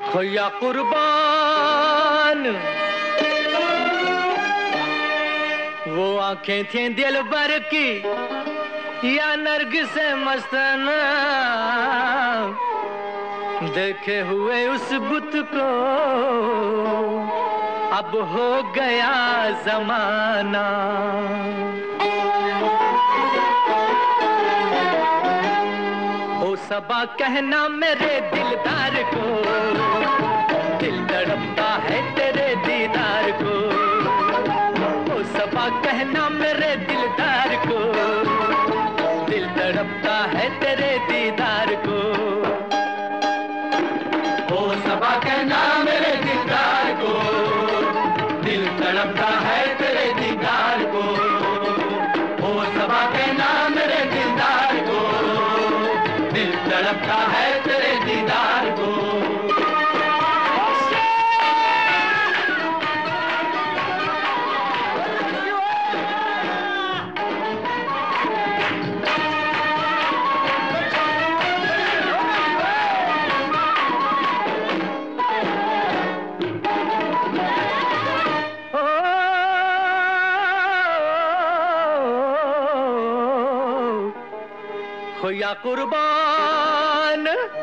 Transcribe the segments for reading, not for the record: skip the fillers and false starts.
खोया कुर्बान वो आंखें थी दिल भर की या नरगिस मस्ताना, देखे हुए उस बुत को अब हो गया जमाना। ओ सबा कहना मेरे दिलदार को, दिल तड़पता है तेरे दीदार को। ओ सबा कहना मेरे दिलदार को, दिल तड़पता है तेरे दीदार को। ओ सबा कहना मेरे दिलदार को, दिल तड़पता है तेरे दीदार को। ओ सबा कहना मेरे दिलदार को, दिल तड़पता है तेरे दीदार को। खोया कुर्बान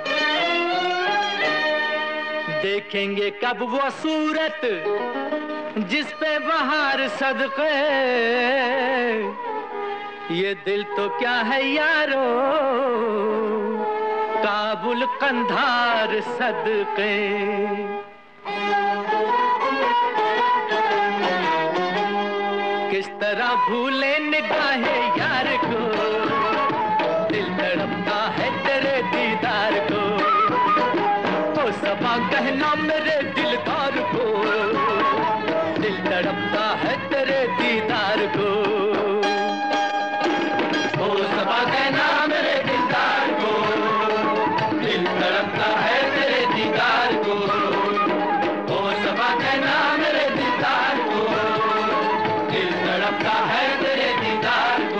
देखेंगे कब वो सूरत जिस पे बहार सदके। ये दिल तो क्या है यारो काबुल कंधार सदके। किस तरह भूले निगाहे यार को, दिल तड़पता है तेरे दीदार को। ओ सबा कहना मेरे दिलदार को, दिल तड़पता है तेरे दीदार को। ओ सबा कहना मेरे दिलदार को, दिल तड़पता है तेरे दीदार को। ओ सबा कहना मेरे दिलदार को, दिल तड़पता है तेरे दीदार को।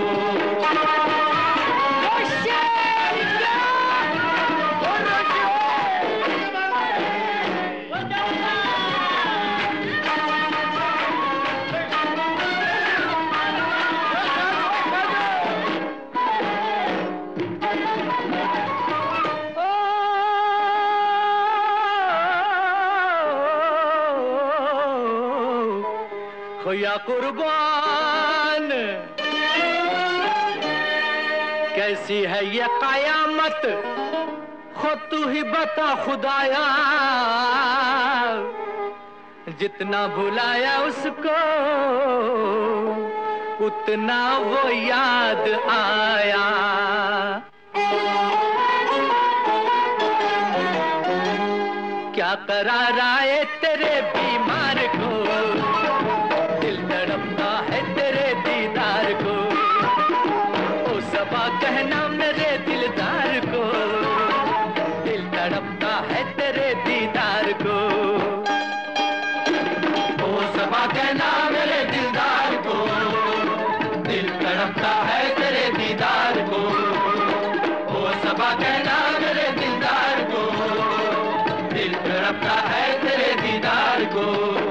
खोया कुर्बान कैसी है ये कयामत, खुद तू ही बता खुदाया। जितना भुलाया उसको उतना वो याद आया। क्या करार आए तेरे बीमार को, दिल तड़पता है तेरे दीदार को। ओ सबा कहना मेरे दिलदार को, दिल तड़पता है तेरे दीदार को। ओ सबा कहना मेरे दिलदार को, दिल तड़पता है तेरे दीदार को। ओ सबा कहना मेरे दिलदार को, दिल तड़पता है तेरे दीदार को।